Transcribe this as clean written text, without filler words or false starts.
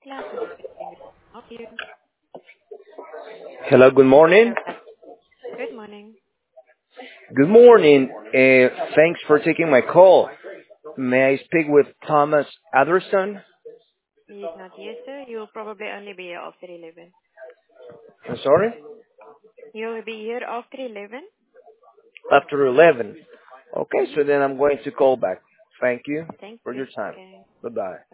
Glasses speaking. Help you. Hello, good morning. Good morning. Good morning. Thanks for taking my call. May I speak with Thomas Anderson? He is not here, sir. You'll probably only be here after 11. I'm sorry? You'll be here after 11? After 11. Okay, Mm-hmm. so then I'm going to call back. Thank you Thank for you. your time. Okay. Bye-bye.